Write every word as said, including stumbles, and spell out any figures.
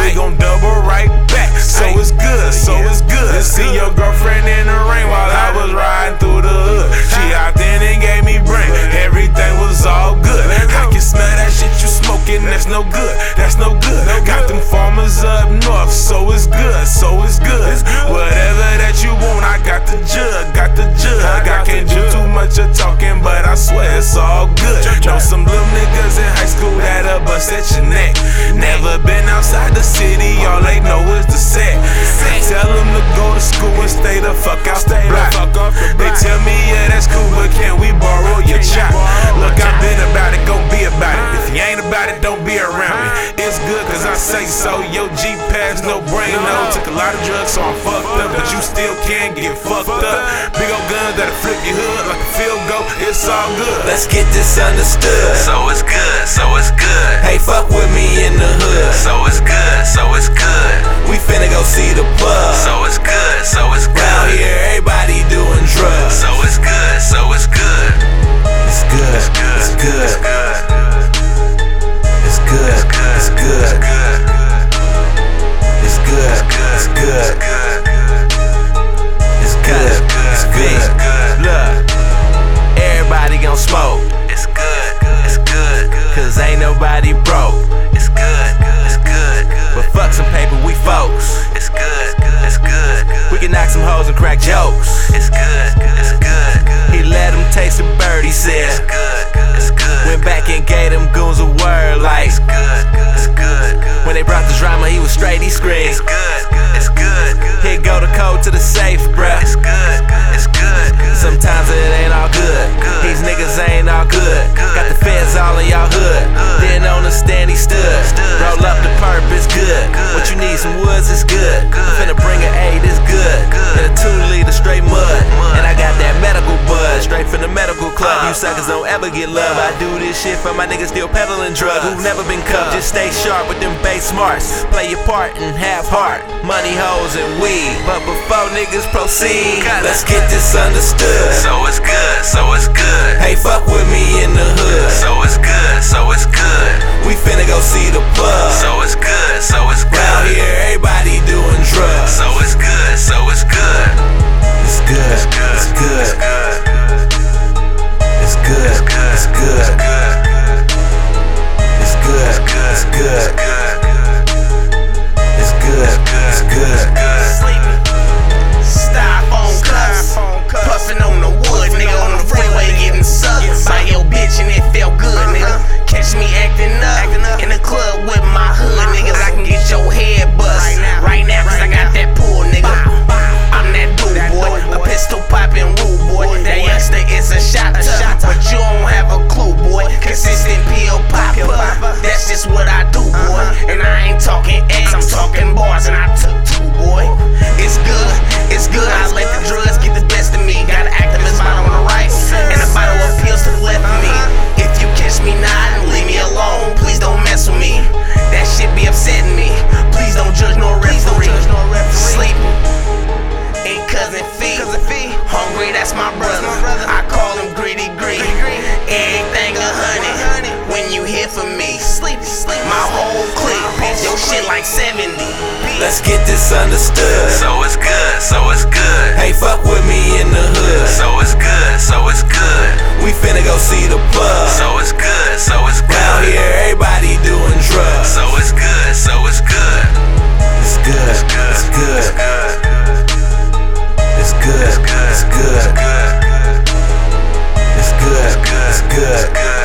we gon' double right back. So it's good, so it's good. See your girlfriend in the rain while I was riding through the hood. She hopped in and gave me brain. Everything was all good. I can smell that shit you smoking. That's no good. That's no good. Got them farmers up north, so it's good, so it's good. Whatever that you want, I got the jug, got the jug. I can't do too much of talking, but I swear it's all good. Know some little niggas in high school that'll bust at your neck. Never been outside the city, all they know is the set. Tell them to go to school and stay the fuck out the block. They tell me, yeah, that's cool, but can we borrow your chop? Look, I've been about it, gon' be about it. If you ain't about it, don't be around me. It's good cause I say so. Yo, G-Pass, no brain, no. Took a lot of drugs, so I'm fucked up, but you still can't get fucked up. Big old guns that'll flip your hood like a field goal. It's all good. Let's get this understood. So it's good, so it's good. Hey, fuck with me in the hood. So it's good, so it's good. We finna go see the plug. So it's good, so it's good. Round here, everybody doing drugs. So it's good, so it's good. It's good, it's good, it's good. It's good. It's good, It's good, it's good. It's good. It's good, it's good. It's good. It's good, it's good. It's good. Look, everybody gon' smoke, It's good. It's good. cause ain't nobody broke. It's good. It's good. But fuck some paper, we folks. It's good. It's good. We can knock some hoes and crack jokes. It's good. It's good. He let him taste the bird, he It's said. good. It's good. Went back and gave them goons a word like. It's good. It's good. When they brought the drama, he was straight, he screamed. It's good. It's good. Here go the code to the safe, bruh. It's good. It's good. Sometimes it ain't all good. These niggas ain't all good. Got the feds all in y'all hood. Didn't understand he stood. Roll up the perp, it's good. What you need, some woods, it's good. I'm finna bring an A, this good. And a two liter straight mud. And I got that medical buzz, straight from the medical club. You suckers don't ever get love. I do this shit for my niggas still peddling drugs who've never been cuffed. Just stay sharp with them bass smarts. Play your part and have heart. Money, hoes, and weed. But before niggas proceed, let's get this understood. So it's good. So it's good. Hey, fuck with me in the hood. So it's good. So it's good. We finna go see the plug. So it's good. So it's good. Round here, everybody doing drugs. So it's good. So it's good. It's good. It's good. It's good. It's good. It's good. It's good. It's good. It's good. It's good. It's good. It's good. It's good. It's good. It's good. Sleeping, styrofoam cups, puffing on the wood, nigga on the freeway getting sucked by your bitch and it felt good, nigga. Catch me acting up in the club with my hood niggas, I can get your head bust right now, cause I got that pull, nigga. I'm that dude, boy, a pistol popping woo, boy. That youngster is a shot up, but you don't have a clue, boy. Consistent pill popper, that's just what I do, boy. And I ain't talking X, I'm talking bars, and I took two, boy. It's good, it's good. I let the drugs get the best of me. Got an activist bottle on the right and a bottle of pills to the left of me. If you catch me nodding, leave me alone. Please don't mess with me. That shit be upsetting me. Please don't judge no referee. Sleeping in cousin feet. Hungry, that's my brother. I call him greedy greedy. Everything a honey. When you here for me, sleep, sleep. My whole clique, your shit like seventy. Let's get this understood. So it's good. So it's good. Hey, fuck with me in the hood. So it's good. So it's good. We finna go see the plug. So it's good. So it's good. Round here, everybody doing drugs. So it's good. So it's good. It's good. It's good. It's good. It's good. It's good. It's good. It's good. It's good. It's good. It's good. It's good. It's good.